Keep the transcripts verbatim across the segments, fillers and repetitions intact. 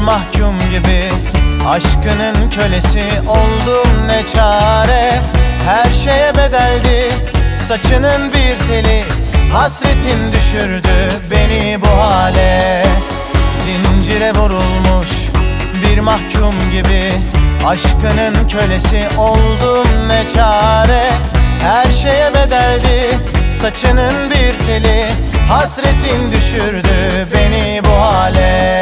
mahkum gibi aşkının kölesi oldum ne çare. Her şeye bedeldi saçının bir teli, hasretin düşürdü beni bu hale. Zincire vurulmuş bir mahkum gibi aşkının kölesi oldum ne çare. Her şeye bedeldi saçının bir teli, hasretin düşürdü beni bu hale.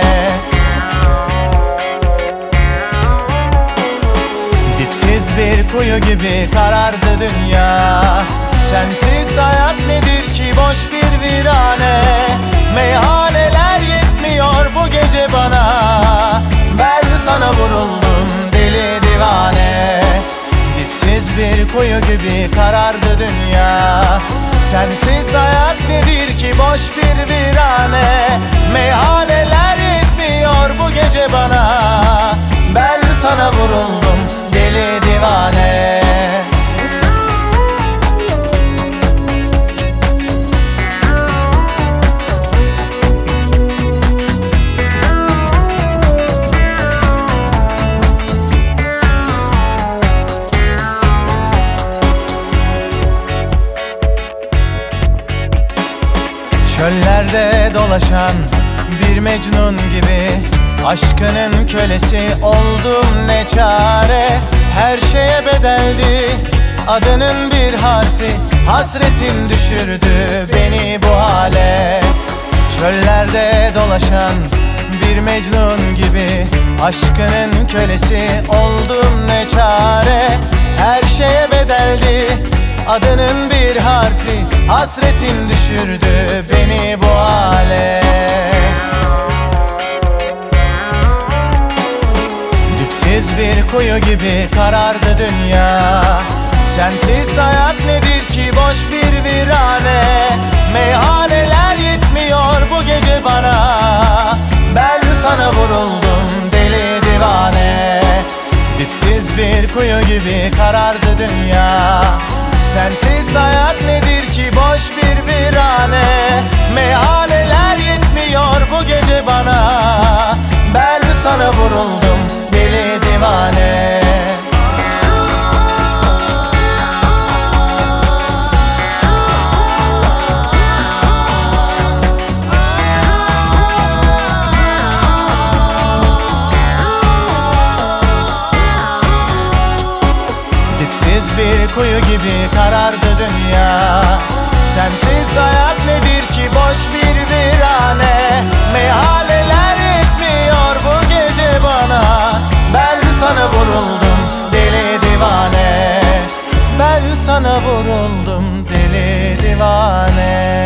Dipsiz bir kuyu gibi karardı dünya. Sensiz hayat nedir ki, boş bir virane. Meyhaneler yetmiyor bu gece bana. Ben sana vuruldum deli divane. Dipsiz bir kuyu gibi karardı dünya. Sensiz hayat nedir ki, boş bir virane. Meyhaneler yetmiyor bu gece bana. Ben sana vuruldum deli divane. Çöllerde dolaşan bir mecnun gibi aşkının kölesi oldum ne çare. Her şeye bedeldi adının bir harfi, hasretin düşürdü beni bu hale. Çöllerde dolaşan bir mecnun gibi aşkının kölesi oldum ne çare. Her şeye bedeldi adının bir harfi, hasretin düşürdü beni bu hale. Dipsiz bir kuyu gibi karardı dünya. Sensiz hayat nedir ki, boş bir virane. Meyhaneler yetmiyor bu gece bana. Ben sana vuruldum deli divane. Dipsiz bir kuyu gibi karardı dünya. Sensiz hayat nedir ki, boş bir virane. Meyhaneler yetmiyor bu gece bana. Ben sana vuruldum deli divane. Bir kuyu gibi karardı dünya. Sensiz hayat nedir ki, boş bir virane. Meyhaneler yetmiyor bu gece bana. Ben sana vuruldum deli divane. Ben sana vuruldum deli divane.